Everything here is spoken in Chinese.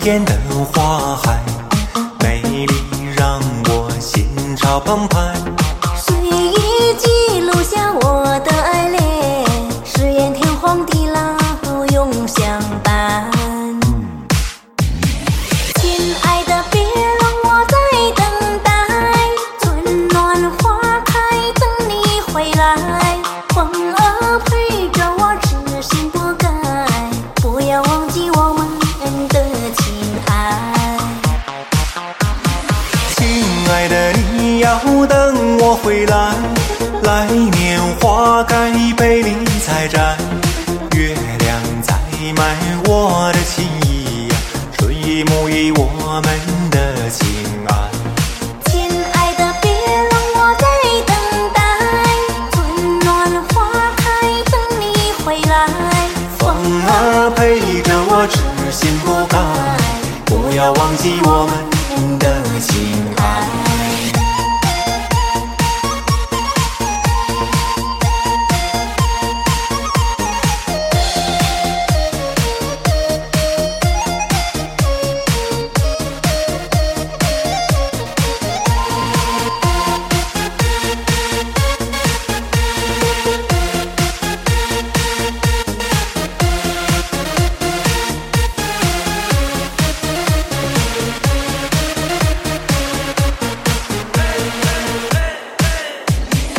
间的花海，美丽让我心潮澎湃。 随意记录下我的爱恋，誓言天荒地老永相伴。亲爱的，别让我再等待，春暖花开等你回来。风儿陪着我痴心不改，不要忘记我们的情爱。 亲爱的，你要等我回来，来年花开被你采摘，月亮在埋我的情意呀，水沐浴我们的情爱。 亲爱的，别让我再等待，春暖花开等你回来。 风儿陪着我痴心不改，不要忘记我们